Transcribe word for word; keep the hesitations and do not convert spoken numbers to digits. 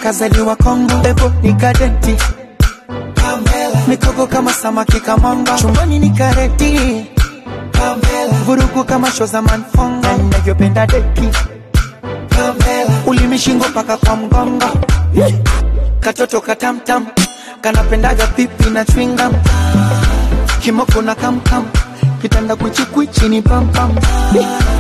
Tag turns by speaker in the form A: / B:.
A: kazaliwa Kongo, ebo nikadenti Pamela, mikoko kama samaki kamanga, chumbani nikareti Pamela, vurugu kama shoza manfonga, ninavyopenda deki Pamela, ulimishingo paka kwa mgongo, katoto katamtam, kanapendaga pipi na chewing gum, kimoko na kamkam, kitanda kuchi kuchi ni pam pam.